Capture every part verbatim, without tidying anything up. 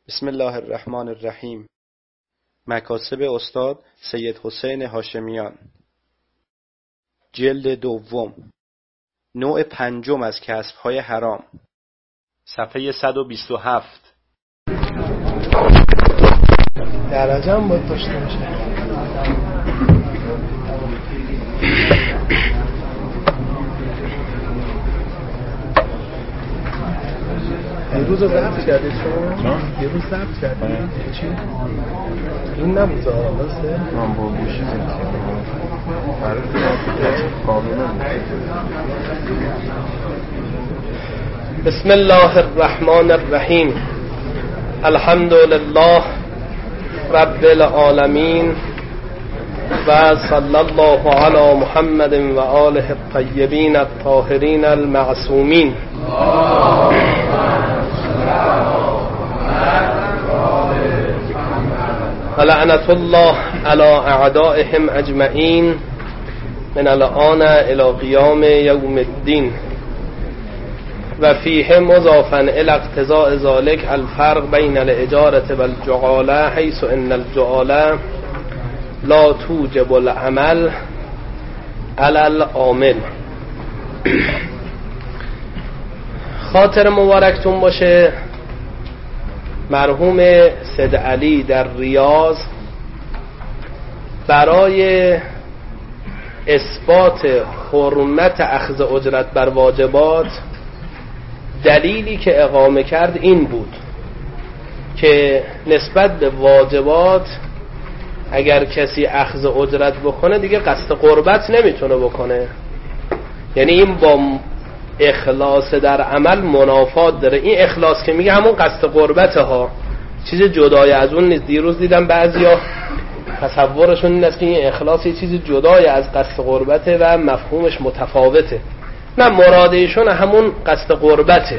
بسم الله الرحمن الرحیم. مکاسب استاد سید حسین هاشمیان، جلد دوم، نوع پنجم از کسب‌های حرام، صفحه صد و بیست و هفت. درجه هم باید داشته باشه. یه روز رو ضبط کردید شما؟ یه روز ضبط کردید؟ چی؟ این نبود آقا درسته؟ من با گوشی زنده کاملا. بسم الله الرحمن الرحیم. الحمد لله رب العالمین و صلی الله علی محمد و آله الطیبین الطاهرین المعصومین. لعنت الله علی اعدائهم اجمعین من الآن الی قیام یوم الدین. و فیه مضافا الی اقتضاء ذلک الفرق بین الاجارة والجعاله حیث ان الجعاله لا توجب العمل علی العامل. خاطر مبارکتون باشه. مرحوم سید علی در ریاض برای اثبات حرمت اخذ اجرت بر واجبات دلیلی که اقامه کرد این بود که نسبت به واجبات اگر کسی اخذ اجرت بکنه دیگه قصد قربت نمیتونه بکنه، یعنی این با اخلاص در عمل منافات داره. این اخلاص که میگه همون قصد قربته ها، چیز جدای از اون نیست. دیروز دیدم بعضیا تصورشون این است که این اخلاص یه چیز جدای از قصد قربته و مفهومش متفاوته. نه، مراد ایشون همون قصد قربته.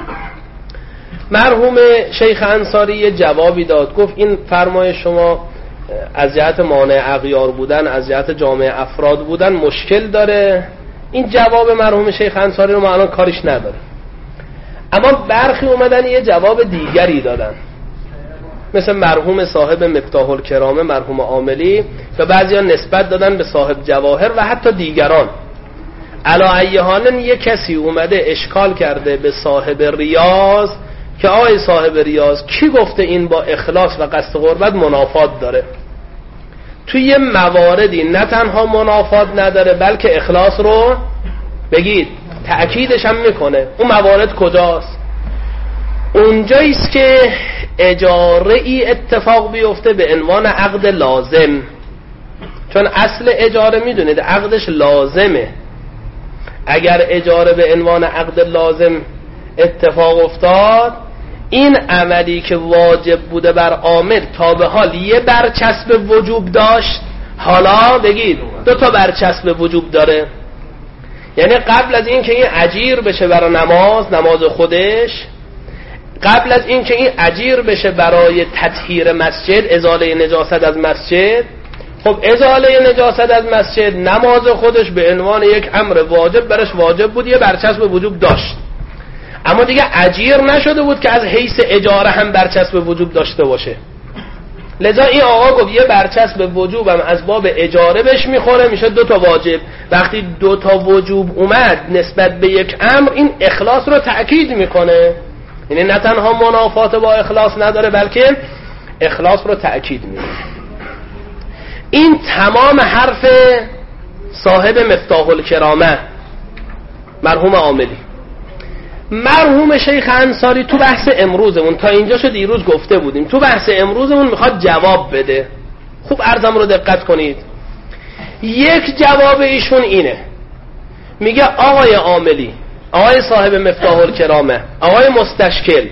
مرحوم شیخ انصاری یه جوابی داد، گفت این فرمای شما از جهت مانع اغیار بودن، از جهت جامع افراد بودن مشکل داره. این جواب مرحوم شیخ انصاری رو ما الان کارش نداره، اما برخی اومدن یه جواب دیگری دادن، مثل مرحوم صاحب مفتاح الکرامه مرحوم عاملی و بعضیان نسبت دادن به صاحب جواهر و حتی دیگران. علا ای حال یه کسی اومده اشکال کرده به صاحب ریاض که آقای صاحب ریاض کی گفته این با اخلاص و قصد قربت منافات داره؟ توی یه مواردی نه تنها منافات نداره بلکه اخلاص رو بگید تأکیدش هم میکنه. اون موارد کجاست؟ اونجاییست که اجاره ای اتفاق بیفته به عنوان عقد لازم، چون اصل اجاره میدونید عقدش لازمه. اگر اجاره به عنوان عقد لازم اتفاق افتاد، این عملی که واجب بوده بر عامل تا به حال یه برچسب وجوب داشت، حالا بگید دو تا برچسب وجوب داره. یعنی قبل از این که این اجیر بشه برای نماز نماز خودش، قبل از این که این اجیر بشه برای تطهیر مسجد، ازاله نجاست از مسجد، خب ازاله نجاست از مسجد نماز خودش به عنوان یک امر واجب برش واجب بود، یه برچسب وجوب داشت، اما دیگه اجیر نشده بود که از حیث اجاره هم برچسب وجوب داشته باشه. لذا این آقا گفت یه برچسب وجوب هم از باب اجاره بهش میخوره، میشه دو تا واجب. وقتی دو تا وجوب اومد نسبت به یک امر، این اخلاص رو تأکید میکنه. یعنی نه تنها منافات با اخلاص نداره بلکه اخلاص رو تأکید میکنه. این تمام حرف صاحب مفتاح الکرامه مرحوم عاملی. مرحوم شیخ انصاری تو بحث امروزمون، تا اینجا شد دیروز گفته بودیم، تو بحث امروزمون میخواد جواب بده. خوب عرضم رو دقت کنید. یک جواب ایشون اینه، میگه آقای عاملی، آقای صاحب مفتاح الکرامه، آقای مستشکل،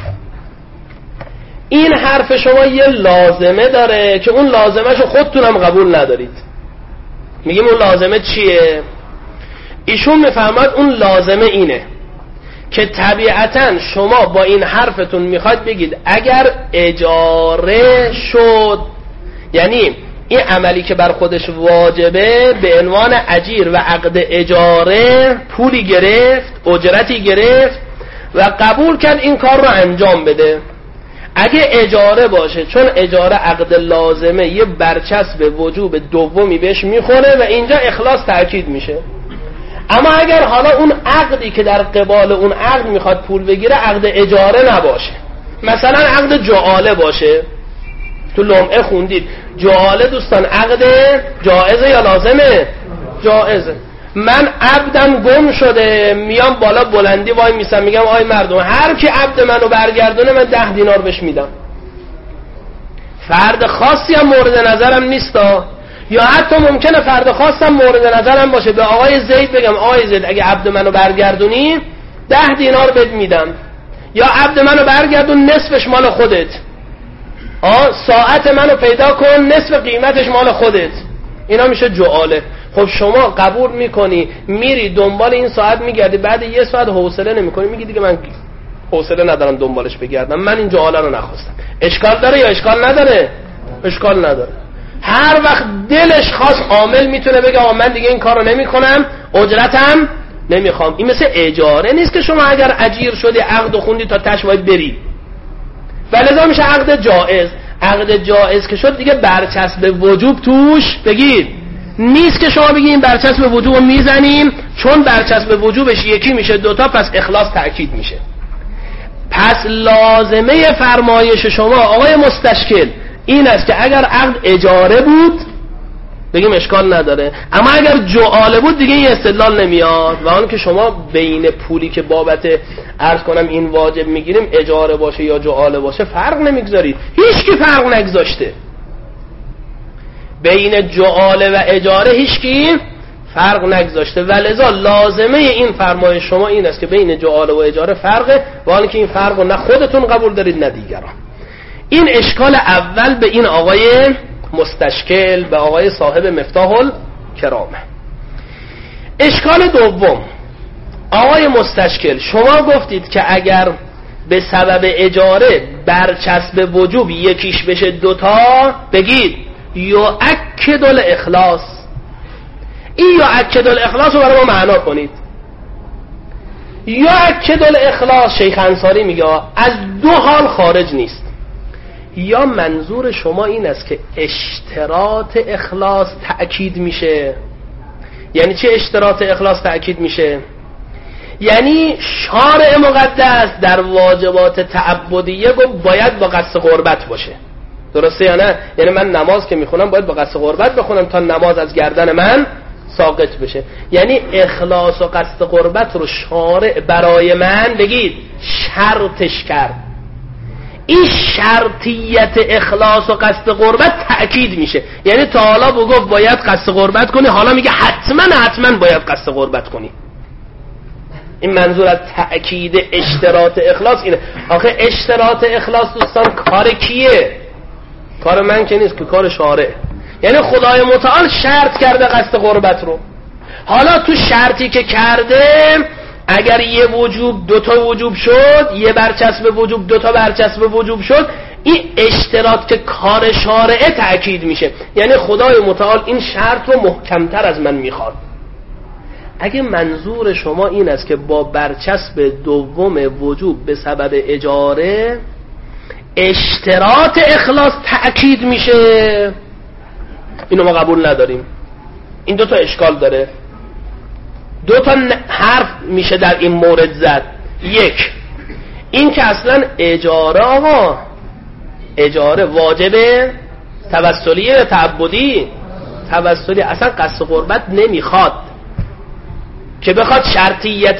این حرف شما یه لازمه داره که اون لازمه شو خودتونم قبول ندارید. میگیم اون لازمه چیه؟ ایشون میفهمد اون لازمه اینه که طبیعتاً شما با این حرفتون میخواید بگید اگر اجاره شد، یعنی این عملی که بر خودش واجبه به عنوان اجیر و عقد اجاره پولی گرفت، اجرتی گرفت و قبول کرد این کار رو انجام بده، اگه اجاره باشه، چون اجاره عقد لازمه، یه برچسب وجوب دومی بهش میخوره و اینجا اخلاص تأکید میشه. اما اگر حالا اون عقدی که در قبال اون عقد میخواد پول بگیره عقد اجاره نباشه، مثلا عقد جعاله باشه، تو لمعه خوندید جعاله دوستان عقد جائزه یا لازمه؟ جائزه. من عبدم گم شده، میام بالا بلندی وای میسم میگم آی مردم هر کی عبد منو برگردونه من ده دینار بهش میدم. فرد خاصی هم مورد نظرم نیستا، یا حتی ممکنه فرد خاصم مورد نظرم باشه، به آقای زید بگم آقای زید اگه عبد منو برگردونی ده دینار بهت میدم، یا عبد منو برگردون نصفش مال خودت، آه ساعت منو پیدا کن نصف قیمتش مال خودت. اینا میشه جعاله. خب شما قبول میکنی میری دنبال این ساعت میگردی، بعد یه ساعت حوصله نمیکنی، میگی دیگه من حوصله ندارم دنبالش بگردم، من این جعاله رو نخواستم. اشکال داره یا اشکال نداره؟ اشکال نداره. هر وقت دلش خواست عامل میتونه بگه آقا من دیگه این کارو نمیکنم، اجرتم نمیخوام. این مثل اجاره نیست که شما اگر اجیر شدی عقد خوندی تا تش باید بری، ولذا میشه عقد جائز. عقد جائز که شد دیگه برچسب وجوب توش بگید نیست که شما بگید این برچسب وجوب رو میزنیم، چون برچسب وجوبش یکی میشه دوتا، پس اخلاص تأکید میشه. پس لازمه فرمایش شما آقای مستشکل این است که اگر عقد اجاره بود بگیم اشکال نداره، اما اگر جعاله بود دیگه این استدلال نمیاد. و آن که شما بین پولی که بابت عرض کنم این واجب میگیریم اجاره باشه یا جعاله باشه فرق نمیگذارید، هیچ کی فرق نگذاشته بین جعاله و اجاره، هیچ کی فرق نگذاشته. ولذا لازمه این فرمایش شما این است که بین جعاله و اجاره فرقه، و آن که این فرق رو نه خودتون قبول دارید نه دیگران. این اشکال اول به این آقای مستشکل، به آقای صاحب مفتاح الکرامه. اشکال دوم، آقای مستشکل شما گفتید که اگر به سبب اجاره برچسب وجوب یکیش بشه دوتا بگید یؤکد الاخلاص. این یؤکد الاخلاص رو برای ما معنا کنید. یؤکد الاخلاص شیخ انصاری میگه از دو حال خارج نیست. یا منظور شما این است که اشتراط اخلاص تأکید میشه. یعنی چه اشتراط اخلاص تأکید میشه؟ یعنی شارع مقدس در واجبات تعبدیه گفت باید با قصد قربت باشه، درسته یا نه؟ یعنی من نماز که میخونم باید با قصد قربت بخونم تا نماز از گردن من ساقط بشه. یعنی اخلاص و قصد قربت رو شارع برای من بگید شرطش کرد. این شرطیت اخلاص و قصد قربت تأکید میشه. یعنی تا حالا بگو گفت باید قصد قربت کنی، حالا میگه حتما حتما باید قصد قربت کنی. این منظور از تأکید اشتراط اخلاص اینه. آخه اشتراط اخلاص دوستان کار کیه؟ کار من که نیست، که کار شارع. یعنی خدای متعال شرط کرده قصد قربت رو. حالا تو شرطی که کرده اگر یه وجوب دوتا وجوب شد، یه برچسب وجوب دوتا برچسب وجوب شد، این اشتراط که کار شارعه تأکید میشه. یعنی خدای متعال این شرط رو محکمتر از من میخواد. اگه منظور شما این است که با برچسب دوم وجوب به سبب اجاره اشتراط اخلاص تأکید میشه، اینو ما قبول نداریم. این دوتا اشکال داره. دو تا حرف میشه در این مورد زد. یک، این که اصلا اجاره آقا اجاره واجبه توسلیه تعبدی توسلی، اصلا قصد قربت نمیخواد که بخواد شرطیت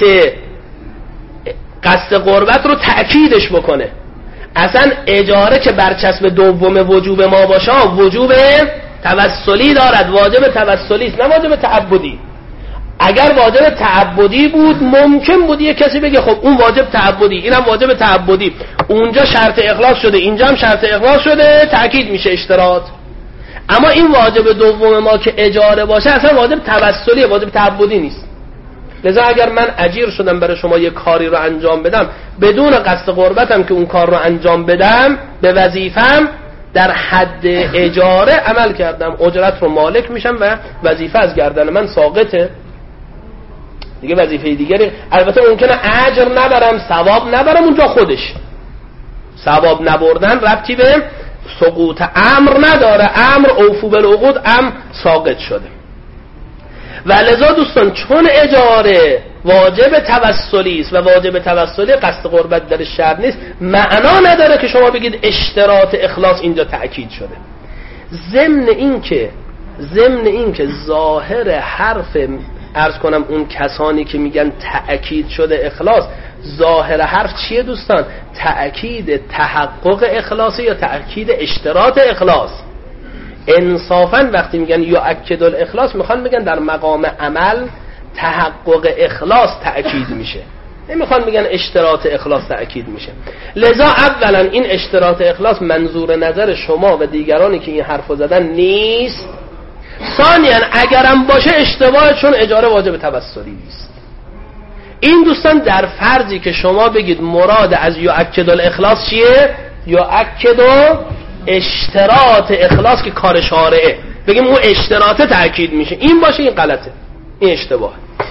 قصد قربت رو تأکیدش بکنه. اصلا اجاره که برچسب دوم وجوب ما باشه وجوب توسلی دارد، واجب توسلی است نه واجب تعبدی. اگر واجب تعبدی بود ممکن بود یه کسی بگه خب اون واجب تعبدی اینم واجب تعبدی، اونجا شرط اخلاص شده اینجا هم شرط اخلاص شده، تأکید میشه اشتراط. اما این واجب دوم ما که اجاره باشه اصلا واجب توسلیه، واجب تعبدی نیست. لذا اگر من اجیر شدم برای شما یه کاری رو انجام بدم بدون قصد قربتم که اون کار رو انجام بدم، به وظیفم در حد اجاره عمل کردم، اجرت رو مالک میشم و وظیفه از گردن من ساقطه دیگه. وظیفه دیگری البته ممکنه اجر نبرم ثواب نبرم، اونجا خودش ثواب نبردن ربطی به سقوط امر نداره. امر اوفو بالعقود امر ساقط شده. و لذا دوستان چون اجاره واجب توسلی است و واجب توسلی قصد قربت در شرط نیست، معنا نداره که شما بگید اشتراط اخلاص اینجا تأکید شده. ضمن این که ضمن این که ظاهر حرف عرض کنم اون کسانی که میگن تأکید شده اخلاص، ظاهر حرف چیه دوستان؟ تأکید تحقق اخلاصی یا تأکید اشتراط اخلاص. انصافا وقتی میگن یؤکد الاخلاص میخوان بگن در مقام عمل تحقق اخلاص تأکید میشه، نمیخوان بگن اشتراط اخلاص تأکید میشه. لذا اولا این اشتراط اخلاص منظور نظر شما و دیگرانی که این حرفو زدن نیست. ثانیا اگرم باشه اشتباه، چون اجاره واجب توسلی نیست. این دوستان در فرضی که شما بگید مراد از یؤکد الاخلاص چیه؟ یؤکد اشتراط اخلاص که کار شارعه، بگیم اون اشتراط تأکید میشه، این باشه این غلطه، این اشتباه.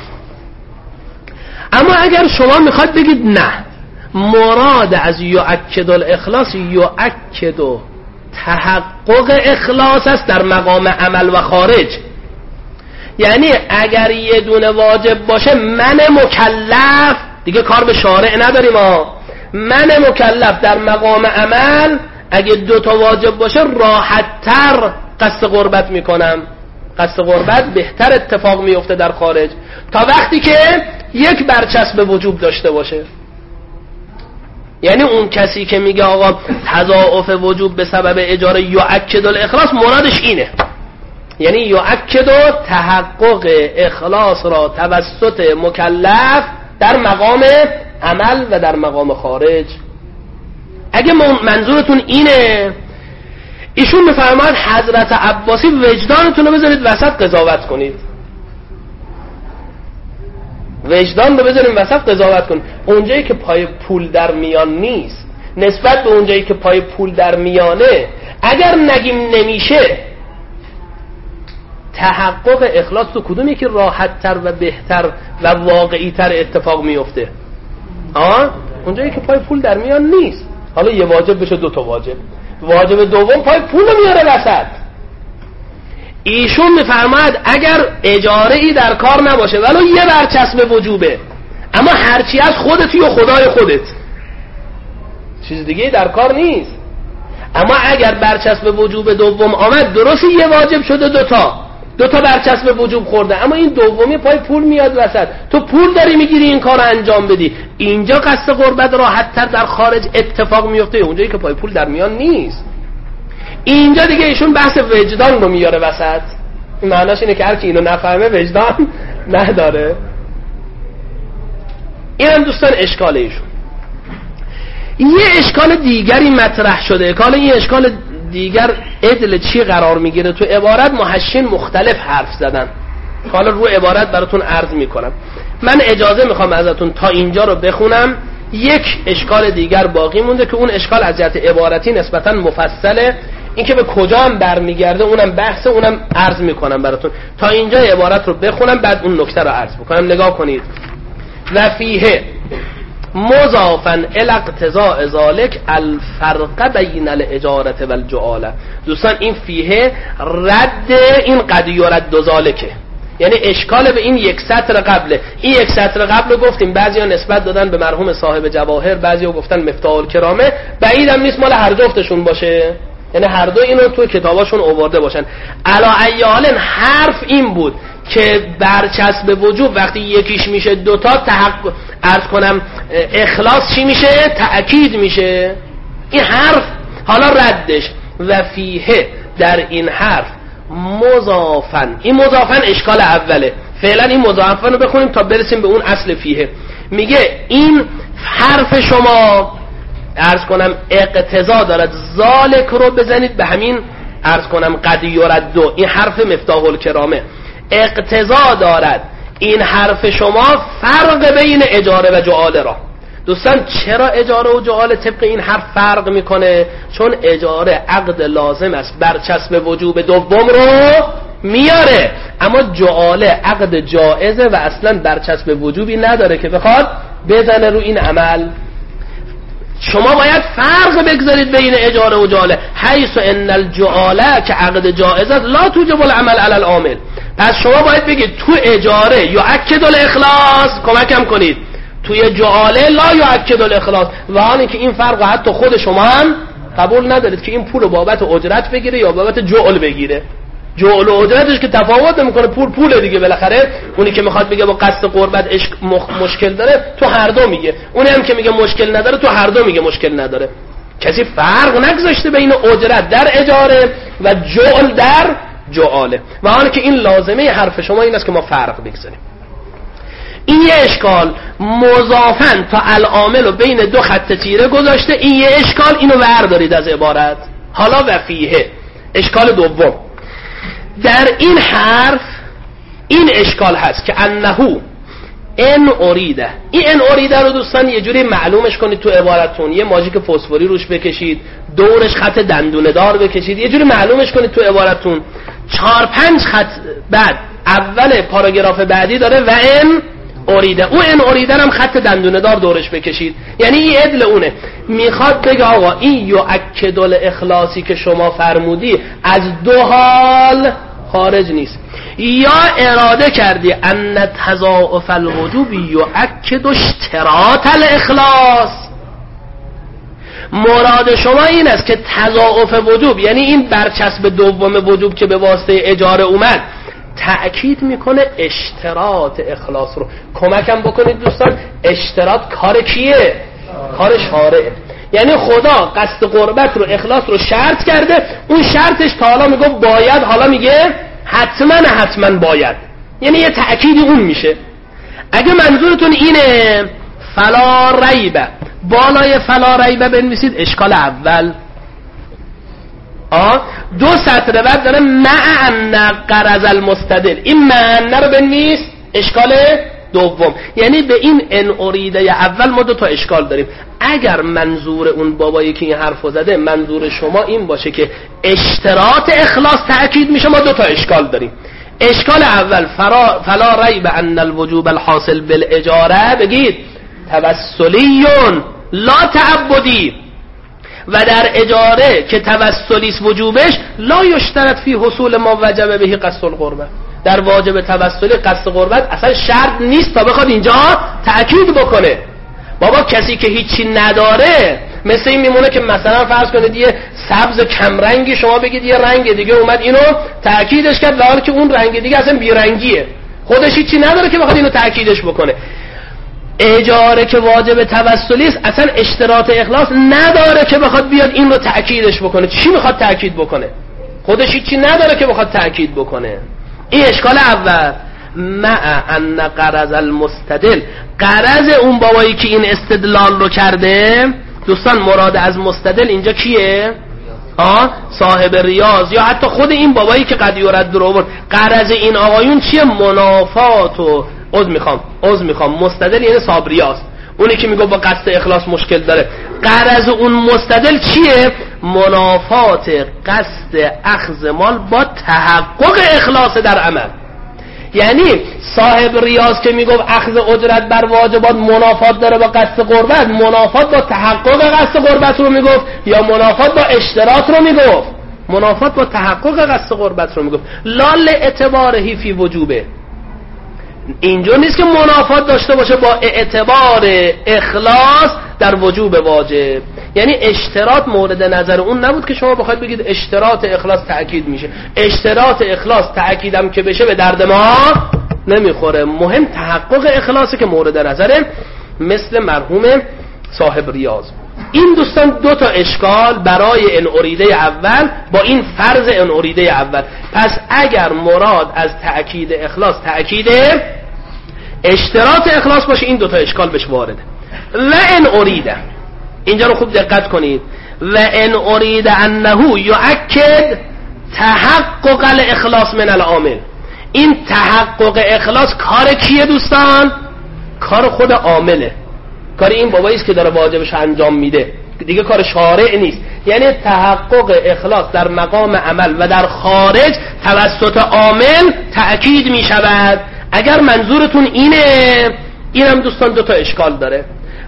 اما اگر شما میخواد بگید نه، مراد از یؤکد الاخلاص یؤکد تحقق اخلاص است در مقام عمل و خارج، یعنی اگر یه دونه واجب باشه من مکلف دیگه کار به شارع نداریم ها، من مکلف در مقام عمل اگه دو تا واجب باشه راحت تر قصد قربت میکنم، قصد قربت بهتر اتفاق میفته در خارج تا وقتی که یک برچسب وجوب داشته باشه. یعنی اون کسی که میگه آقا تضاعف وجوب به سبب اجاره یؤکد الاخلاص، مرادش اینه، یعنی یؤکد تحقق اخلاص را توسط مکلف در مقام عمل و در مقام خارج. اگه منظورتون اینه، ایشون میفرماید حضرت عباسی وجدانتون رو بذارید وسط قضاوت کنید، وجدان رو بذارید وسط قضاوت کنید. اونجایی که پای پول در میان نیست نسبت به اونجایی که پای پول در میانه، اگر نگیم نمیشه تحقق اخلاص تو کدومی که راحت تر و بهتر و واقعی تر اتفاق میفته؟ آه؟ اونجایی که پای پول در میان نیست. حالا یه واجب بشه دو تا واجب، واجب دوم پای پول میاره وسط. ایشون میفرماید اگر اجاره ای در کار نباشه ولو یه برچسب وجوبه، اما هرچی از خودتی و خدای خودت، چیز دیگه در کار نیست، اما اگر برچسب وجوب دوم آمد، درسته یه واجب شده دوتا دوتا برچسب وجوب خورده، اما این دومی پای پول میاد وسط، تو پول داری میگیری این کار رو انجام بدی، اینجا قصد قربت راحت تر در خارج اتفاق میفته، اونجایی که پای پول در میان نیست. اینجا دیگه ایشون بحث وجدان رو میاره وسط. این معناش اینه که هر کی اینو نفهمه وجدان نداره. این هم دوستان اشکال ایشون. یه اشکال دیگری مطرح شده. کالا این اشکال دیگر عدل چی قرار میگیره؟ تو عبارت محشین مختلف حرف زدن، حالا رو عبارت براتون عرض میکنم. من اجازه میخوام ازتون تا اینجا رو بخونم، یک اشکال دیگر باقی مونده که اون اشکال از جهت عبارتی نسبتا مفصله، این که به کجا هم برمیگرده اونم بحثه، اونم عرض میکنم براتون. تا اینجا عبارت رو بخونم بعد اون نکته رو عرض میکنم. نگاه کنید. و فیه مضافن الی اقتضاء ذلک الفرق بین الاجاره و الجعاله. دوستان این فیه رد این قد یرد ذلکه، یعنی اشکال به این یک سطر قبله. این یک سطر قبل رو گفتیم بعضیا نسبت دادن به مرحوم صاحب جواهر، بعضیا گفتن مفتاح الکرامه، بعیدم نیست مال هر جفتشون باشه، یعنی هر دو اینو تو کتاباشون آورده باشن. علی ای حال حرف این بود که برچسب وجوب وقتی یکیش میشه دوتا، تحقق عرض کنم اخلاص چی میشه؟ تأکید میشه. این حرف حالا ردش و فیه در این حرف مضافن. این مضافن اشکال اوله، فعلا این مضافن رو بخونیم تا برسیم به اون اصل فیه. میگه این حرف شما عرض کنم اقتضا دارد ذالک رو بزنید به همین عرض کنم قد یردو، این حرف مفتاح الکرامه اقتضا دارد این حرف شما فرق بین اجاره و جعاله را. دوستان چرا اجاره و جعاله طبق این حرف فرق میکنه؟ چون اجاره عقد لازم است، برچسب وجوب دوم رو میاره، اما جعاله عقد جائزه و اصلا برچسب وجوبی نداره که بخواد بزنه رو این عمل. شما باید فرق بگذارید بین اجاره و جعاله. حیث ان الجعاله که عقد جائز است لا توجب العمل علی العامل. پس شما باید بگید تو اجاره یؤکد الاخلاص، کمکم کنید، توی جعاله لا یؤکد الاخلاص. و حالی که این فرق حتی خود شما هم قبول ندارید که این پول بابت اجرت بگیره یا بابت جعل بگیره. جعل و اجرتش که تفاوت نمیکنه، پول پول دیگه بالاخره. اونی که میخواد بگه با قصد قربت عشق مشکل داره تو هر دو میگه، اونی هم که میگه مشکل نداره تو هر دو میگه مشکل نداره. کسی فرق نگذاشته بین اجرت در اجاره و جعل در جعاله. و حالا که این لازمه حرف شما این است که ما فرق بگذاریم. این یه اشکال مضافن تا العامل رو بین دو خط تیره گذاشته. این یه اشکال، اینو بردارید از عبارت. حالا و فیه اشکال دوم در این حرف، این اشکال هست که انهو ان اریده. این ان اریده رو دوستان یه جوری معلومش کنید تو عبارتون، یه ماژیک فسفوری روش بکشید، دورش خط دندونه دار بکشید، یه جوری معلومش کنید تو عبارتون. چهار پنج خط بعد اول پاراگراف بعدی داره و ان اریده. او ان اریده هم خط دندونه دار دورش بکشید، یعنی این عدل اونه. میخواد بگه آقا این یؤکد الاخلاصی که شما فرمودی از دو حال خارج نیست. یا اراده کردی ان تضاعف الوجوب یؤکد اشتراط الاخلاص. مراد شما این است که تضاعف وجوب، یعنی این برچسب دوم وجوب که به واسطه اجاره اومد، تأکید میکنه اشتراط اخلاص رو. کمکم بکنید دوستان، اشتراط کار کیه؟ کار شارعه. یعنی خدا قصد قربت رو، اخلاص رو شرط کرده. اون شرطش تا حالا میگه باید، حالا میگه حتما حتما باید، یعنی یه تأکیدی اون میشه. اگه منظورتون اینه فلا ریبه، بالای فلا ریبه بنویسید اشکال اول. آه دو سطر بعد داره مع ان قرض المستدل، این معنی رو بنویس اشکال دوم. یعنی به این ان اریده اول ما دو تا اشکال داریم. اگر منظور اون بابایی که این حرفو زده منظور شما این باشه که اشتراط اخلاص تأکید میشه، ما دو تا اشکال داریم. اشکال اول فلا ریب ان الوجوب الحاصل بالاجاره، بگید توسلیون لا تعبدی. و در اجاره که توسلیس وجوبش لا یشترط فی حصول ما وجب بهی قصد القربه. در واجب توسلی قصد قربت اصلا شرط نیست تا بخواد اینجا تأکید بکنه. بابا کسی که هیچی نداره مثل این میمونه که مثلا فرض کنید یه سبز کمرنگی شما بگید یه رنگ دیگه اومد اینو تأکیدش کرد، در حالی که اون رنگ دیگه اصلا بیرنگیه، خودش هیچی نداره که بخواد اینو تأکیدش بکنه. اجاره که واجب توسلی است اصلا اشتراط اخلاص نداره که بخواد بیاد این رو تأکیدش بکنه. چی میخواد تأکید بکنه؟ خودش هیچی نداره که بخواد تأکید بکنه. این اشکال اول. مع ان قرض المستدل، قرض اون بابایی که این استدلال رو کرده، دوستان مراد از مستدل اینجا کیه؟ آه صاحب ریاض یا حتی خود این بابایی که قد یورد در آورد. قرض این آقایون چیه؟ منافات و عذر میخوام عذر میخوام مستدل یعنی صاحب ریاض، اونی که میگه با قصد اخلاص مشکل داره. قرض اون مستدل چیه؟ منافات قصد اخذ مال با تحقق اخلاص در عمل. یعنی صاحب ریاض که میگه اخذ اجرت بر واجبات منافات داره با قصد قربت، منافات با تحقق قصد قربت رو میگفت یا منافات با اشتراط رو میگفت؟ منافات با تحقق قصد قربت رو میگفت. لال اعتبارهی فی وجوبه، اینجا نیست که منافات داشته باشه با اعتبار اخلاص در وجوب واجب. یعنی اشتراط مورد نظر اون نبود که شما بخواید بگید اشتراط اخلاص تأکید میشه. اشتراط اخلاص تأکیدم که بشه به درد ما نمیخوره، مهم تحقق اخلاصی که مورد نظره، مثل مرحوم صاحب ریاض. این دوستان دو تا اشکال برای ان اریده اول با این فرض ان اریده اول. پس اگر مراد از تأکید اخلاص تأکید اشتراط اخلاص باشه، این دو تا اشکال بهش وارده. و ان اریده، اینجا رو خوب دقت کنید، و ان اریده انه یؤکد تحقق الاخلاص من العامل. این تحقق اخلاص کار کیه دوستان؟ کار خود عامله، کار این بابایی است که داره واجبش انجام میده، دیگه کار شارع نیست. یعنی تحقق اخلاص در مقام عمل و در خارج توسط عامل تأکید میشود. اگر منظورتون اینه، اینم دوستان دو تا اشکال داره.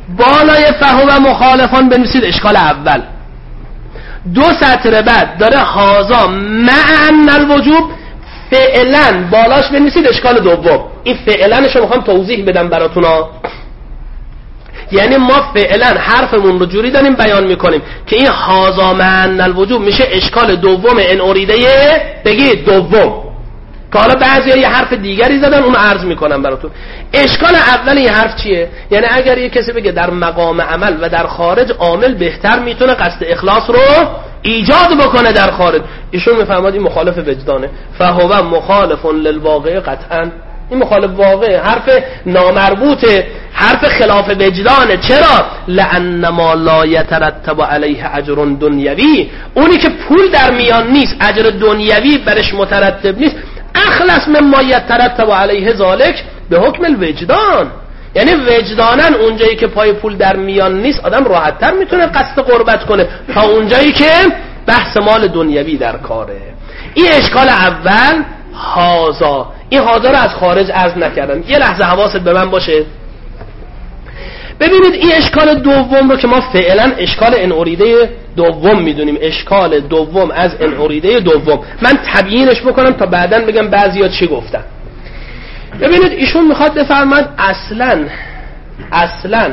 بالای فهو مخالفان بنویسید اشکال اول. دو سطر بعد داره هازا مع ان الوجوب، فعلا بالاش بنویسید اشکال دوم. این فعلنشو میخوام توضیح بدم براتون ها. یعنی ما فعلا حرفمون رو جوری داریم بیان میکنیم که این هازا مع ان الوجوب میشه اشکال دوم ان اریده، بگید دوم، که حالا بعضی یه حرف دیگری زدن اون عرض میکنم براتون. اشکال اول این حرف چیه؟ یعنی اگر یه کسی بگه در مقام عمل و در خارج عامل بهتر میتونه قصد اخلاص رو ایجاد بکنه در خارج، ایشون میفهمد این مخالف وجدانه. فهو مخالف للواقع قطعا، این مخالف واقع، حرف نامربوطه، حرف خلاف وجدانه. چرا؟ لأن ما لا یترتب علیه اجر دنیوی، اونی که پول در میان نیست، اجر دنیوی برش مترتب نیست، اخلص مما یترتب علیه ذالک به حکم الوجدان. یعنی وجدانن اونجایی که پای پول در میان نیست آدم راحت‌تر میتونه قصد قربت کنه تا اونجایی که بحث مال دنیوی در کاره. این اشکال اول هازا. این هازا رو از خارج عرض نکردم، یه لحظه حواست به من باشه. ببینید این اشکال دوم رو که ما فعلا اشکال ان اریده دوم میدونیم، اشکال دوم از ان اریده دوم، من تبیینش بکنم تا بعداً بگم بعضیا چی گفتن. ببینید ایشون میخواد بفرماد اصلا اصلا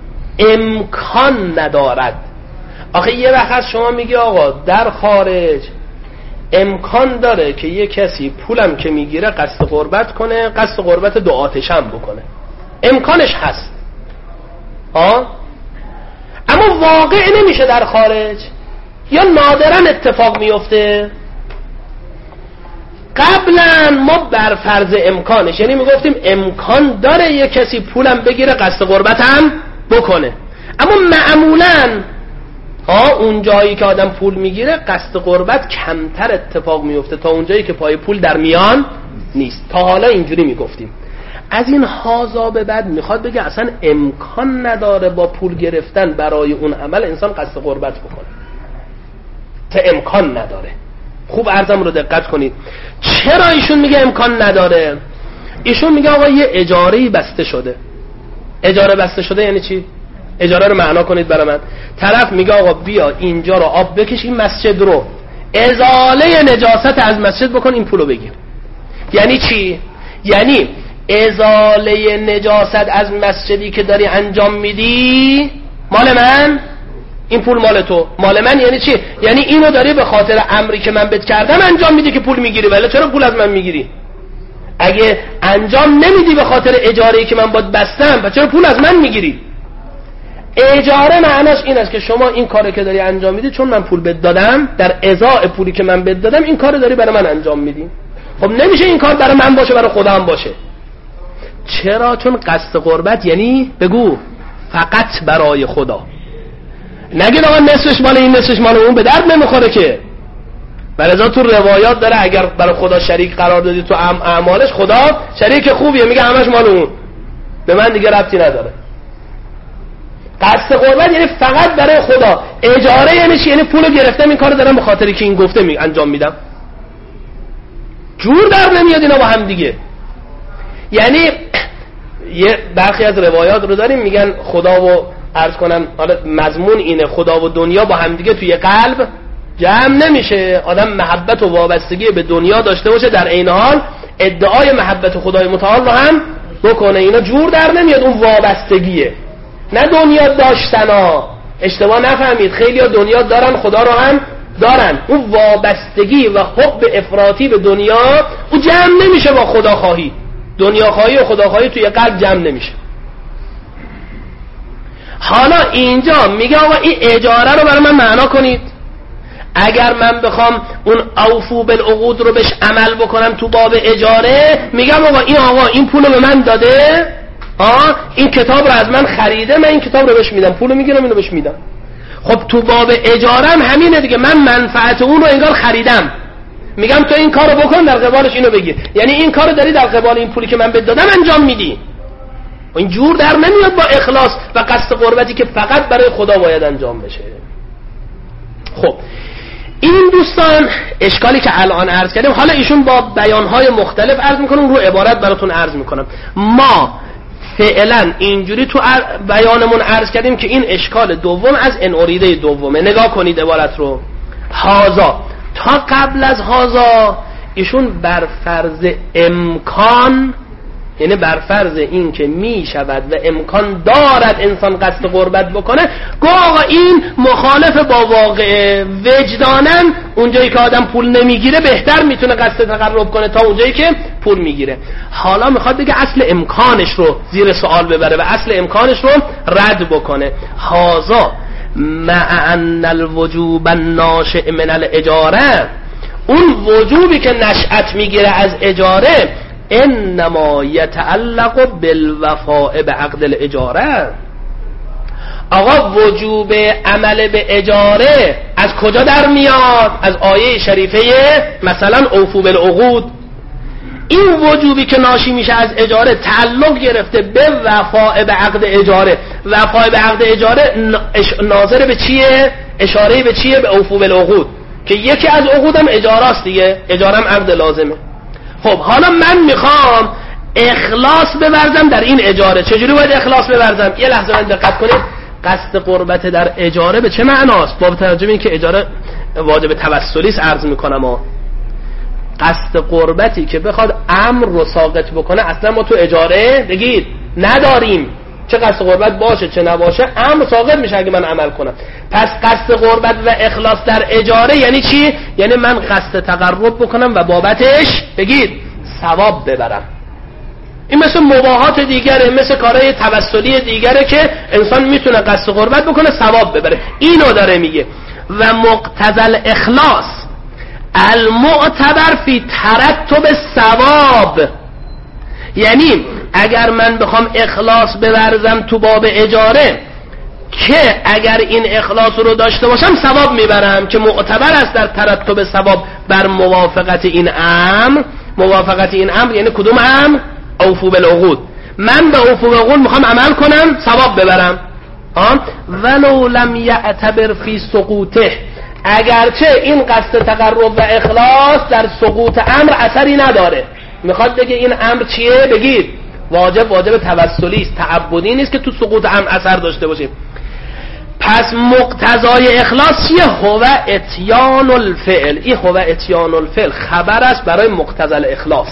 امکان ندارد. آخه یه وقت شما میگی آقا در خارج امکان داره که یه کسی پولم که میگیره قصد قربت کنه، قصد قربت دو آتشم بکنه، امکانش هست آه؟ اما واقع نمیشه در خارج، یا نادرن اتفاق میفته. قبلا ما بر فرض امکانش، یعنی میگفتیم امکان داره یه کسی پولم بگیره قصد قربتم بکنه، اما معمولا ها اون جایی که آدم پول میگیره قصد قربت کمتر اتفاق میفته تا اون جایی که پای پول در میان نیست. تا حالا اینجوری میگفتیم. از این هازا به بعد میخواد بگه اصلا امکان نداره با پول گرفتن برای اون عمل انسان قصد قربت بکنه، تا امکان نداره. خوب عرضم رو دقت کنید. چرا ایشون میگه امکان نداره؟ ایشون میگه آقا یه اجاره‌ای بسته شده. اجاره بسته شده یعنی چی؟ اجاره رو معنا کنید برای من. طرف میگه آقا بیا اینجا رو آب بکش، این مسجد رو ازاله نجاست از مسجد بکن، این پولو بگیر. یعنی چی؟ یعنی ازاله نجاست از مسجدی که داری انجام میدی مال من، این پول مال تو. مال من یعنی چی؟ یعنی اینو داری به خاطر امری که من بهت کردم انجام میدی که پول میگیری، ولی چرا پول از من میگیری؟ اگه انجام نمیدی به خاطر اجاره‌ای که من باید بستم، پس چرا پول از من میگیری؟ اجاره معناش این است که شما این کاری که داری انجام میدی چون من پول بهت دادم، در ازای پولی که من بهت دادم این کارو داری برای من انجام میدی. خب نمیشه این کار برای من باشه، برای خودم باشه. چرا؟ چون قصد قربت یعنی بگو فقط برای خدا. نگید آقا نصفش مال این نصفش مال اون، به درد نمیخوره که. برای تو روایات داره اگر برای خدا شریک قرار دادی تو اعمالش، خدا شریک خوبیه، میگه همش مال اون، به من دیگه ربطی نداره. قصد قربت یعنی فقط برای خدا. اجاره یعنی چی؟ یعنی پولو گرفتم این کارو دارم به خاطری که این گفته می انجام میدم. جور در نمیاد اینا با هم دیگه. یعنی یه برخی از روایات رو داریم میگن خدا و عرض کنم حالا مضمون اینه خدا و دنیا با هم دیگه توی قلب جمع نمیشه. آدم محبت و وابستگی به دنیا داشته باشه، در عین حال ادعای محبت خدای متعال رو هم بکنه. اینا جور در نمیاد، اون وابستگیه، نه دنیا داشتنا. اشتباه نفهمید، خیلی ها دنیا دارن خدا رو هم دارن. اون وابستگی و حب افراطی به دنیا اون جمع نمیشه با خدا خواهی. دنیا خواهی و خدا خواهی توی قلب جمع نمیشه. حالا اینجا میگه آقا این اجاره رو برای من معنا کنید. اگر من بخوام اون اوفو بالعقود رو بهش عمل بکنم تو باب اجاره، میگم آقا این آقا این پولو به من داده، آه این کتاب رو از من خریده، من این کتاب رو بهش میدم، پولو میگیرم اینو بهش میدم. خب تو باب اجارم همینه دیگه، من منفعت اون رو انگار خریدم، میگم تو این کارو بکن در قبالش اینو بگیر. یعنی این کارو داری در قبال این پولی که من بهت دادم انجام میدی. این جور در نمیاد با اخلاص و قصد قربتی که فقط برای خدا باید انجام بشه. خب این دوستان اشکالی که الان عرض کردیم، حالا ایشون با بیانهای مختلف عرض میکنم، رو عبارت براتون عرض میکنم. ما فعلا اینجوری تو بیانمون عرض کردیم که این اشکال دوم از ان اریده دومه. نگاه کنید عبارت رو. هازا، تا قبل از هازا ایشون بر فرض امکان، یعنی بر فرض این که می شود و امکان دارد انسان قصد قربت بکنه، گویا این مخالف با واقع وجدانن. اونجایی که آدم پول نمیگیره بهتر میتونه قصد تقرب کنه تا اونجایی که پول میگیره. حالا میخواد بگه اصل امکانش رو زیر سوال ببره و اصل امکانش رو رد بکنه. هازا مع ان الوجوب الناشئ من الاجاره، اون وجوبی که نشأت میگیره از اجاره، انما یتعلق بالوفاء بعقد الاجاره. آقا وجوب عمل به اجاره از کجا در میاد؟ از آیه شریفه مثلا اوفوا بالعقود. این وجوبی که ناشی میشه از اجاره تعلق گرفته به وفاء بعقد اجاره. وفاء بعقد اجاره ناظر به چیه؟ اشاره به چیه؟ به اوفوا بالعقود، که یکی از عقودم اجاره است دیگه. اجاره هم عقد لازمه. خب حالا من میخوام اخلاص بورزم در این اجاره. چجوری باید اخلاص بورزم؟ یه لحظه من دقت کنید. قصد قربت در اجاره به چه معناست؟ با توجه به اینکه اجاره واجب توسلی است عرض میکنم ها. قصد قربتی که بخواد امر رو ساقط بکنه اصلا ما تو اجاره بگید نداریم. چه قصد قربت باشه چه نباشه امر ساقط میشه اگه من عمل کنم. پس قصد قربت و اخلاص در اجاره یعنی چی؟ یعنی من قصد تقرب بکنم و بابتش بگید ثواب ببرم. این مثل مباحات دیگره، مثل کارهای توسلی دیگره که انسان میتونه قصد قربت بکنه ثواب ببره. اینو داره میگه. و مقتضی الاخلاص المعتبر فی ترتب ثواب، یعنی اگر من بخوام اخلاص بورزم تو باب اجاره که اگر این اخلاص رو داشته باشم ثواب میبرم، که معتبر است در ترتب ثواب بر موافقت این امر. موافقت این امر یعنی کدوم امر؟ اوفوا بالعقود. من به اوفوا بالعقود میخوام عمل کنم ثواب ببرم. ها ولو لم یعتبر فی سقوطه، اگرچه این قصد تقرب و اخلاص در سقوط امر اثری نداره. میخواد بگه این امر چیه؟ بگید واجب واجب توسلی است، تعبدی نیست که تو سقوط امر اثر داشته باشه. پس مقتضای اخلاص چیه؟ هو اتیان الفعل. این هو اتیان الفعل خبر است برای مقتضی الاخلاص.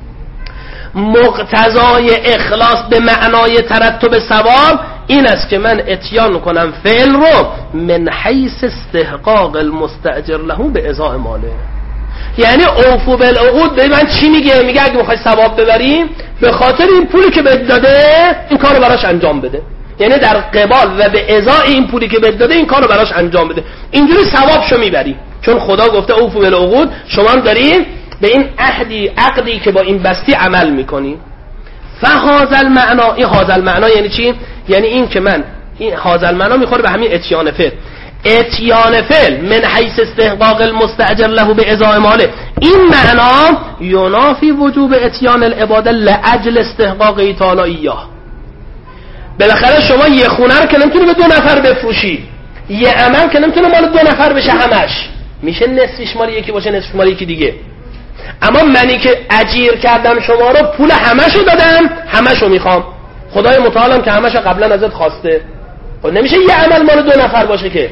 مقتضای اخلاص به معنای ترتب ثواب این است که من اتیان کنم فعل رو من حیث استحقاق المستأجر له به ازاء ماله. یعنی اوفوا بالعقود به من چی میگه؟ میگه اگه میخوای ثواب ببریم به خاطر این پولی که بهت داده این کارو براش انجام بده. یعنی در قبال و به ازای این پولی که بهت داده این کارو براش انجام بده. اینجوری ثوابشو میبری، چون خدا گفته اوفوا بالعقود. شما هم دارین به این عهدی عقدی که با این بستی عمل میکنی. فهذا المعنا، این هذا المعنا یعنی چی؟ یعنی این که من این هذا المعنا میخوره به همین اتیان فعل. اتیان فعل من حیث استحقاق المستأجر له به ازاء ماله، این معنا ینافی وجوب اتیان العباده لاجل استحقاق تعالی ایاه. بالاخره شما یه خونه رو که نمیتونی به دو نفر بفروشی، یه عمل که نمیتونه مال دو نفر بشه همش، میشه نصفش مال یکی باشه نصفش مال یکی دیگه. اما منی که اجیر کردم شما رو پول همشو دادم همشو میخوام، خدای متعالم که همشو قبلا ازت خواسته، خب نمیشه یه عمل مال دو نفر باشه که.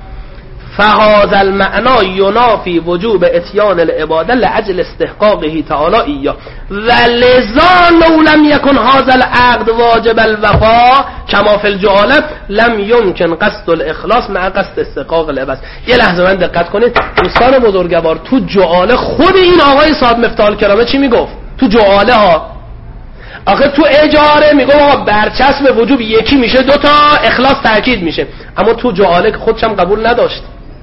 فهذا المعنى ينافي وجوب اتيان العباده لاجل استحقاقه تعالى اياه ولذا لو لم يكن هذا العقد واجب الوفاء كما في الجعاله لم يمكن قصد الاخلاص مع قصد استحقاق العباده. یه لحظه من دقت کنید دوستان بزرگوار، تو جعاله خود این آقای صاحب مفتاح کرامه چی میگفت؟ تو جعاله ها آخه تو اجاره میگم آقا برچسب وجوب یکی میشه، دو تا اخلاص تاکید میشه، اما تو جعاله که خودش هم قبول نداشت.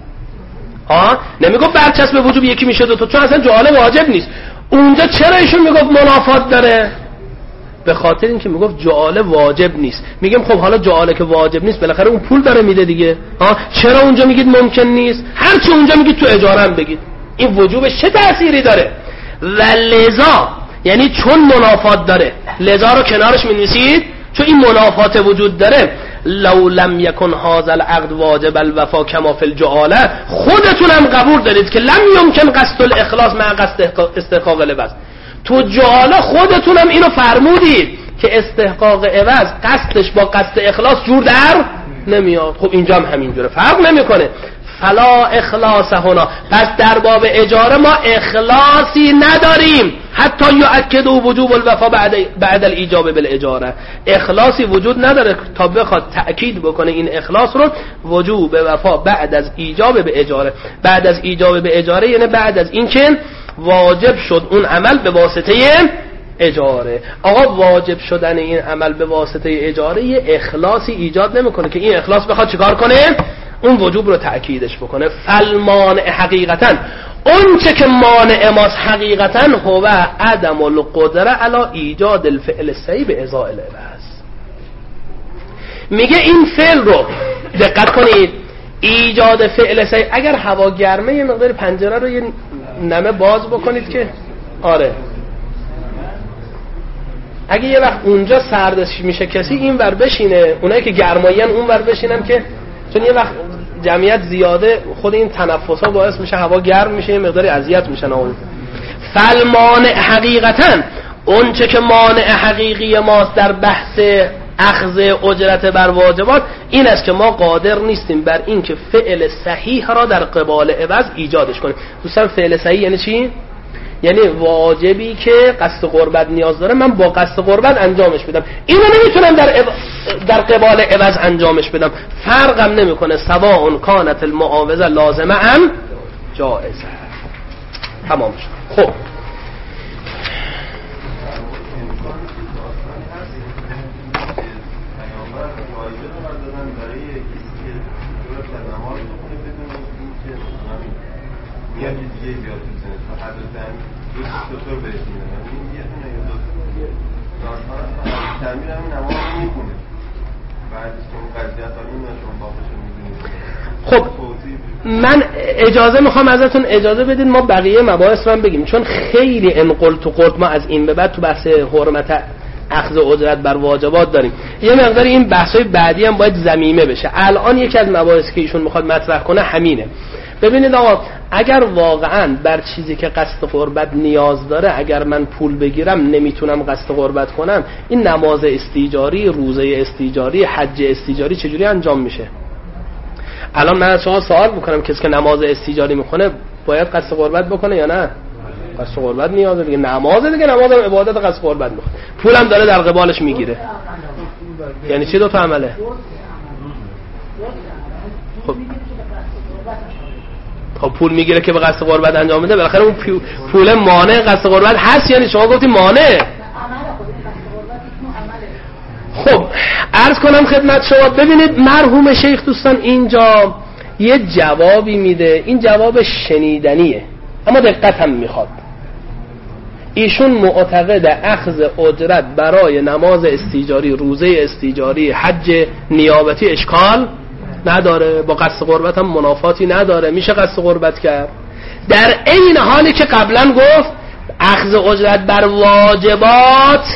ها نمیگفت برچسب وجوب یکی میشه دو تا، چون اصلا جعاله واجب نیست. اونجا چرا ایشون میگفت منافات داره؟ به خاطر اینکه میگفت جعاله واجب نیست. میگم خب حالا جعاله که واجب نیست بالاخره اون پول داره میده دیگه. ها چرا اونجا میگید ممکن نیست؟ هر چی اونجا میگید تو اجاره هم بگید. این وجوبش چه تأثیری داره؟ ولذا یعنی چون منافات داره لذا رو کنارش می‌نویسید، چون این منافات وجود داره. لو لم یکن هذا العقد واجب الوفا کما فی الجعاله، خودتون هم قبول دارید که لم یمکن قصد الاخلاص مع قصد استحقاق العوض. تو جعاله خودتون هم اینو فرمودید که استحقاق عوض قصدش با قصد اخلاص جور در نمیاد. خب اینجا هم همینجوره، فرق نمیکنه. فلا اخلاص هنا، پس در باب اجاره ما اخلاصی نداریم. حتی یؤکد وجوب الوفا بعد بعد الاجابه بالاجاره، اخلاصی وجود نداره تا بخواد تأکید بکنه این اخلاص رو وجوب وفا بعد از ایجاب به اجاره. بعد از ایجاب به اجاره یعنی بعد از اینکه واجب شد اون عمل به واسطه اجاره. آقا واجب شدن این عمل به واسطه اجاره یه اخلاصی ایجاد نمیکنه که این اخلاص بخواد چیکار کنه؟ اون وجوب رو تأکیدش بکنه. فالمانع حقیقتا، اون چه که مانع ماست حقیقتا هو عدم القدره علی ایجاد الفعل صحیح به ازاء العوض. میگه این فعل رو دقت کنید، ایجاد فعل صحیح، اگر هوا گرمه یه مقدار پنجره رو یه نمه باز بکنید که آره، اگه یه وقت اونجا سردش میشه کسی این ور بشینه، اونایی که گرمایین اون ور بشینن، که چون یه وقت جمعیت زیاده خود این تنفس‌ها باعث میشه هوا گرم میشه، یه مقداری اذیت میشن. اون فالمانع حقیقتا، اون چه که مانع حقیقی ماست در بحث اخذ اجرت بر واجبات این است که ما قادر نیستیم بر این که فعل صحیح را در قبال عوض ایجادش کنیم. دوستان فعل صحیح یعنی چی؟ یعنی واجبی که قصد قربت نیاز داره من با قصد قربت انجامش بدم، اینو نمیتونم در عو... در قبال عوض انجامش بدم. فرقم نمیکنه سواء کانت المعاوضه لازمه ام جائزه. تمام شد. خب چطور بهش میدونم این یه دونه یا دو داستان تعمیر همین نماز میکنه بعدش که اون قضیت ها میدونه شما باقش میدونید. خب من اجازه میخوام ازتون اجازه بدید ما بقیه مباحث رو هم بگیم، چون خیلی انقل تو قرط ما از این به بعد تو بحث حرمت اخذ اجرت بر واجبات داریم. یه مقدار این بحثای بعدی هم باید ضمیمه بشه. الان یکی از مباحثی که ایشون میخواد مطرح کنه همینه. ببینید آقا اگر واقعا بر چیزی که قصد قربت نیاز داره اگر من پول بگیرم نمیتونم قصد قربت کنم، این نماز استیجاری، روزه استیجاری، حج استیجاری چجوری انجام میشه؟ الان من از شما سوال میکنم کسی که نماز استیجاری میکنه باید قصد قربت بکنه یا نه؟ قصد قربت نیازه دیگه، نماز دیگه، نمازم عبادت قصد قربت میکنه، پولم داره در قبالش میگیره. یعنی چی دو تا عمله؟ خب خب پول میگیره که به قصد قربت انجام میده، بالاخره اون پول مانع قصد قربت هست. یعنی شما گفتی مانع. خب عرض کنم خدمت شما، ببینید مرحوم شیخ دوستان اینجا یه جوابی میده، این جواب شنیدنیه اما دقت هم میخواد. ایشون معتقد اخذ اجرت برای نماز استیجاری، روزه استیجاری، حج نیابتی اشکال نداره، با قصد قربت هم منافاتی نداره، میشه قصد قربت کرد. در این حالی که قبلا گفت اخذ اجرت بر واجبات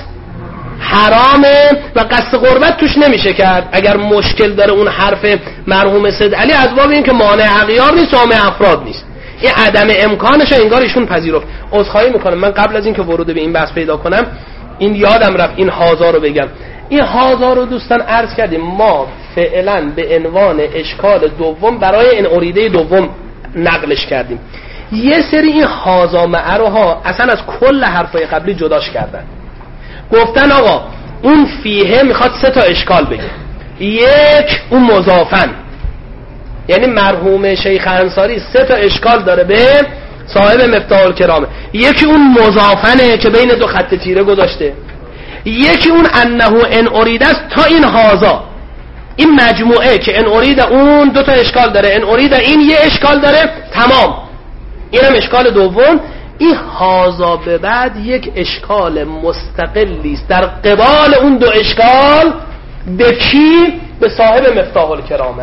حرامه و قصد قربت توش نمیشه کرد. اگر مشکل داره اون حرف مرحوم سید علی از باب این که مانع اغیار نیست، جامع افراد نیست، این عدم امکانش انگار ایشون پذیرفت. عذرخواهی میکنم من قبل از این که ورود به این بحث پیدا کنم این یادم رفت این هازا رو بگم. این هازا رو دوستان عرض کردیم ما فعلا به عنوان اشکال دوم برای این اریده دوم نقلش کردیم. یه سری این هازا معروها اصلا از کل حرفای قبلی جداش کردن، گفتن آقا اون فیه میخواد سه تا اشکال بگه. یک اون مضافن، یعنی مرحوم شیخ انصاری سه تا اشکال داره به صاحب مفتاح الکرامه. یکی اون مضافنه که بین دو خط تیره گذاشته، یکی اون انه ان ارید است تا این هازا، این مجموعه که ان ارید اون دو تا اشکال داره، ان ارید این یه اشکال داره، تمام اینم اشکال دوم. این هازا به بعد یک اشکال مستقلی است در قبال اون دو اشکال. به کی؟ به صاحب مفتاح الکرامه.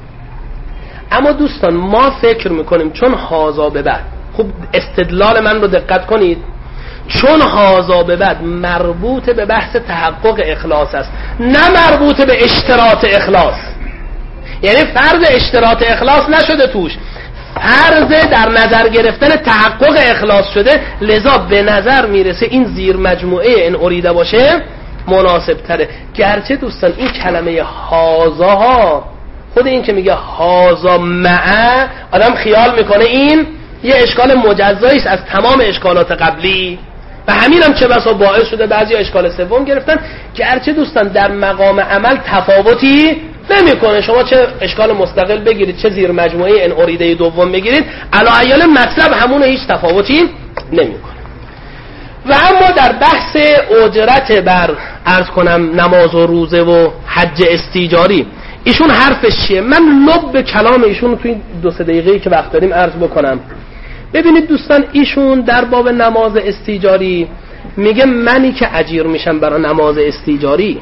اما دوستان ما فکر میکنیم چون هازا به بعد، خوب استدلال من رو دقت کنید، چون هازا به بعد مربوط به بحث تحقق اخلاص است نه مربوط به اشتراط اخلاص، یعنی فرض اشتراط اخلاص نشده توش، فرض در نظر گرفتن تحقق اخلاص شده، لذا به نظر میرسه این زیر مجموعه این اریده باشه مناسب تره. گرچه دوستان این کلمه هازا ها، خود این که میگه هازا مع، آدم خیال میکنه این یه اشکال مجزایی است از تمام اشکالات قبلی و همین هم چه بسا باعث شده بعضی اشکال سوم گرفتن. گرچه دوستان در مقام عمل تفاوتی نمیکنه، شما چه اشکال مستقل بگیرید چه زیر مجموعه ان اریده دوم بگیرید، علی ایال مطلب همونه، هیچ تفاوتی نمیکنه. و اما در بحث اجرت بر عرض کنم نماز و روزه و حج استیجاری، ایشون حرفش چیه؟ من لب کلام ایشون توی دو سه دقیقه‌ای که وقت داریم عرض بکنم. ببینید دوستان، ایشون در باب نماز استیجاری میگه منی که اجیر میشم برای نماز استیجاری،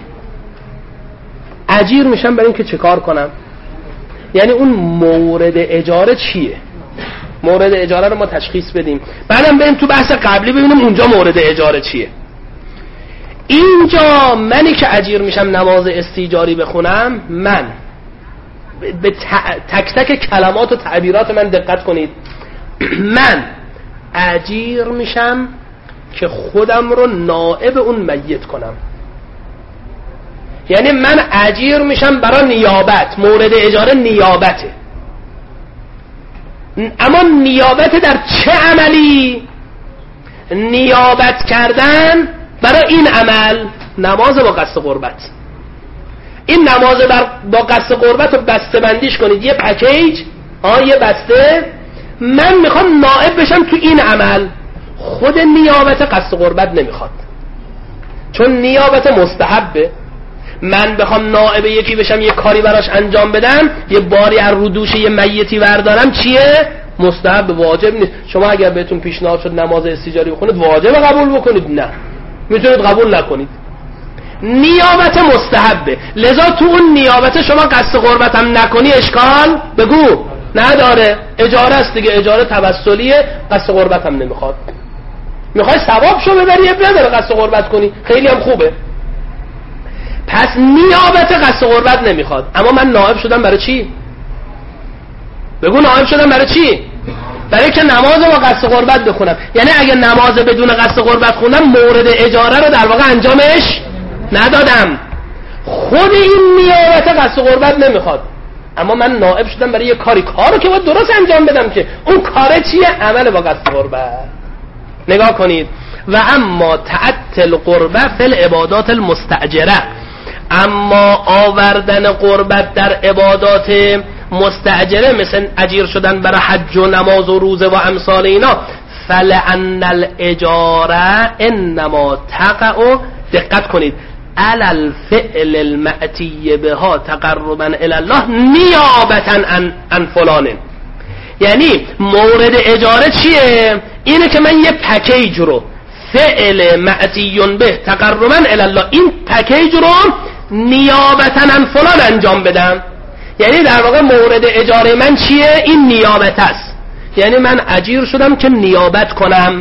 اجیر میشم برای این که چه کار کنم؟ یعنی اون مورد اجاره چیه؟ مورد اجاره رو ما تشخیص بدیم، بعدم بریم تو بحث قبلی ببینیم اونجا مورد اجاره چیه. اینجا منی که اجیر میشم نماز استیجاری بخونم، من به تک تک کلمات و تعبیرات من دقت کنید، من اجیر میشم که خودم رو نائب اون میت کنم. یعنی من اجیر میشم برای نیابت، مورد اجاره نیابته. اما نیابت در چه عملی؟ نیابت کردن برای این عمل، نماز با قصد قربت. این نماز با قصد قربت رو بسته بندیش کنید، یه پکیج، آه یه بسته. من میخوام نائب بشم تو این عمل، خود نیابت قصد قربت نمیخواد، چون نیابت مستحبه. من بخوام نائب یکی بشم یه کاری براش انجام بدم، یه باری از رو دوش یه میتی بردارم، چیه؟ مستحب، واجب نیست. شما اگر بهتون پیشنهاد شد نماز استیجاری بخونید، واجب قبول بکنید؟ نه، میتونید قبول نکنید. نیابت مستحبه، لذا تو اون نیابت شما قصد قربت هم نکنی اشکال بگو نداره، اجاره است دیگه، اجاره توسلیه، قصد قربت هم نمیخواد. میخوای ثواب شو ببری، اب نداره قصد قربت کنی، خیلی هم خوبه. پس نیابت قصد قربت نمیخواد. اما من نائب شدم برای چی؟ بگو نائب شدم برای چی؟ برای که نماز با قصد قربت بخونم. یعنی اگه نماز بدون قصد قربت خونم، مورد اجاره رو در واقع انجامش ندادم. خود این نیابت قصد قربت نمیخواد، اما من نائب شدم برای یه کاری، کارو که باید درست انجام بدم، که اون کار چیه؟ عمل با قصد قربت. نگاه کنید، و اما تعطل قربه فی العبادات المستأجره، اما آوردن قربت در عبادات مستأجره مثل اجیر شدن برای حج و نماز و روزه و امثال اینا، فلأن الاجاره انما تقع، دقت کنید، علی الفعل المأتی بها تقربا الی الله نیابتا عن عن فلان. یعنی مورد اجاره چیه؟ اینه که من یه پکیج رو، فعل معتیون به تقربا الی الله، این پکیج رو نیابتا عن فلان انجام بدم. یعنی در واقع مورد اجاره من چیه؟ این نیابت است. یعنی من اجیر شدم که نیابت کنم.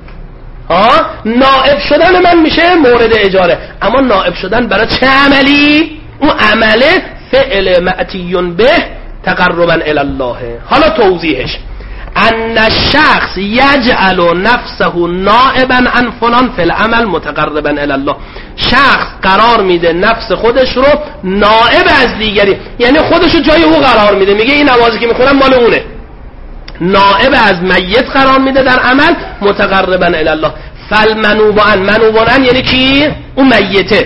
ها، نائب شدن من میشه مورد اجاره. اما نائب شدن برای چه عملی؟ اون عمل فعل معتیون به تقربا الی الله. حالا توضیحش، ان الشخص یجعل نفسه نائبا عن فلان فی العمل متقربا الی الله. شخص قرار میده نفس خودش رو نائب از دیگری، یعنی خودش رو جای او قرار میده، میگه این نمازی که میخونم مال اونه. نائب از میت قرار میده در عمل، متقربا الی الله. فالمنوبان، منوبان یعنی کی؟ اون میته.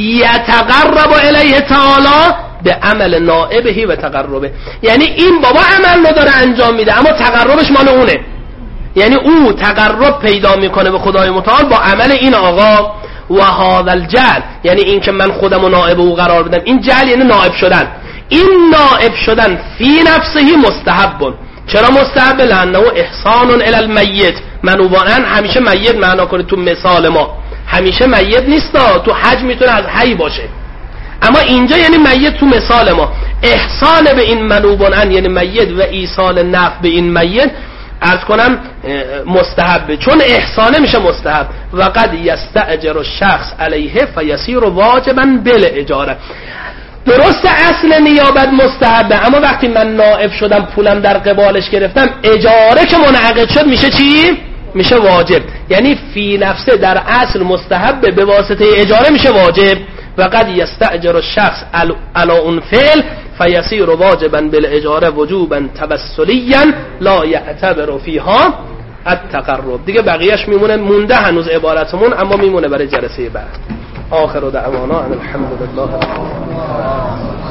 یتقرب الیه تعالی به عمل نائبهی و تقربه، یعنی این بابا عمل رو داره انجام میده اما تقربش مال اونه. یعنی او تقرب پیدا میکنه به خدای متعال با عمل این آقا. و هذا الجعل، یعنی این که من خودم و نائب او قرار بدم، این جعل یعنی نائب شدن. این نائب شدن فی نفسه مستحب. چرا مستحب؟ لانه احسان الی المیت. منوبانا همیشه میت معنا کنه تو مثال ما، همیشه میت نیست، تو حج میتونه از حی باشه، اما اینجا یعنی میت تو مثال ما. احسان به این منوبان یعنی میت و ایصال نفع به این میت عرض کنم مستحبه، چون احسانه میشه مستحب. و قد یستأجر الشخص علیه فیصیر واجبا بالاجاره. درست اصل نیابت مستحبه، اما وقتی من نائب شدم پولم در قبالش گرفتم، اجاره که منعقد شد میشه چی؟ میشه واجب. یعنی فی نفسه در اصل مستحب، به واسطه اجاره میشه واجب. و قد یستأجر الشخص علی اون فعل فیصیر واجبا بالاجاره وجوبا توسلیا لا یعتبر فیها التقرب. دیگه بقیهش میمونه، مونده هنوز عبارتمون، اما میمونه برای جلسه بعد. آخر دعوانا ان الحمد لله.